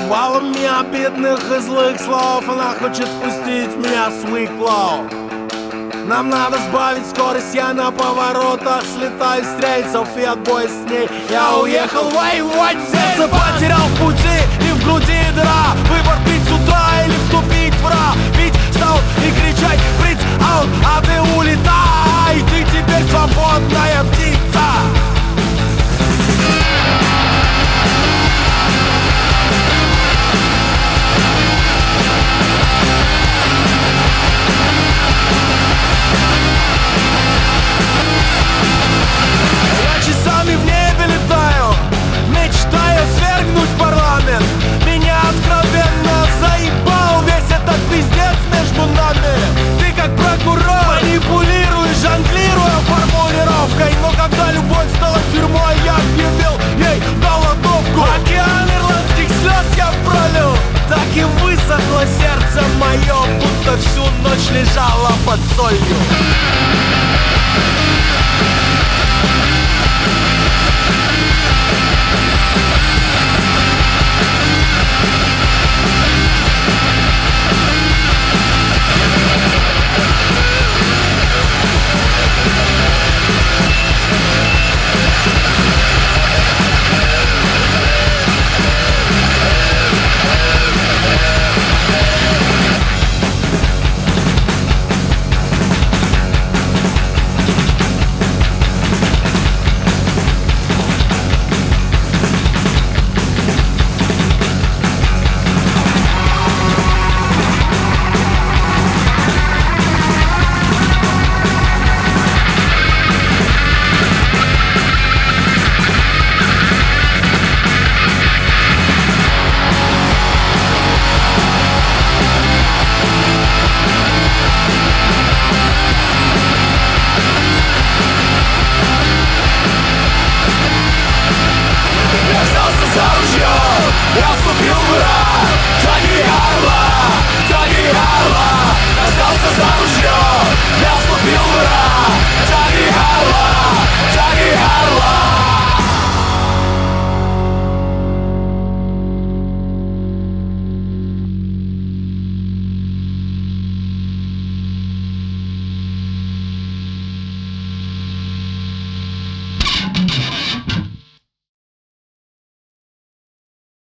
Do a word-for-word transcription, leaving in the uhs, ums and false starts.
Шквалами обидных и злых слов она хочет спустить в меня свой клоу. Нам надо сбавить скорость, я на поворотах слетаю с рельсов и отбой с ней. Я уехал воевать, сердце потерял в пути и в груди дыра. Выбор пить с утра или вступить в ра. Пить стал и кричать «Прить аут», а ты улетай, ты теперь свободная птица. Часами в небе летаю, мечтаю свергнуть парламент. Меня откровенно заебал весь этот пиздец между нами. Ты как прокурор манипулируешь, жонглируя формулировкой. Но когда любовь стала тюрьмой, я объявил ей голодовку. Океан ирландских слез я пролил, так и высохло сердце мое, будто всю ночь лежало под солью.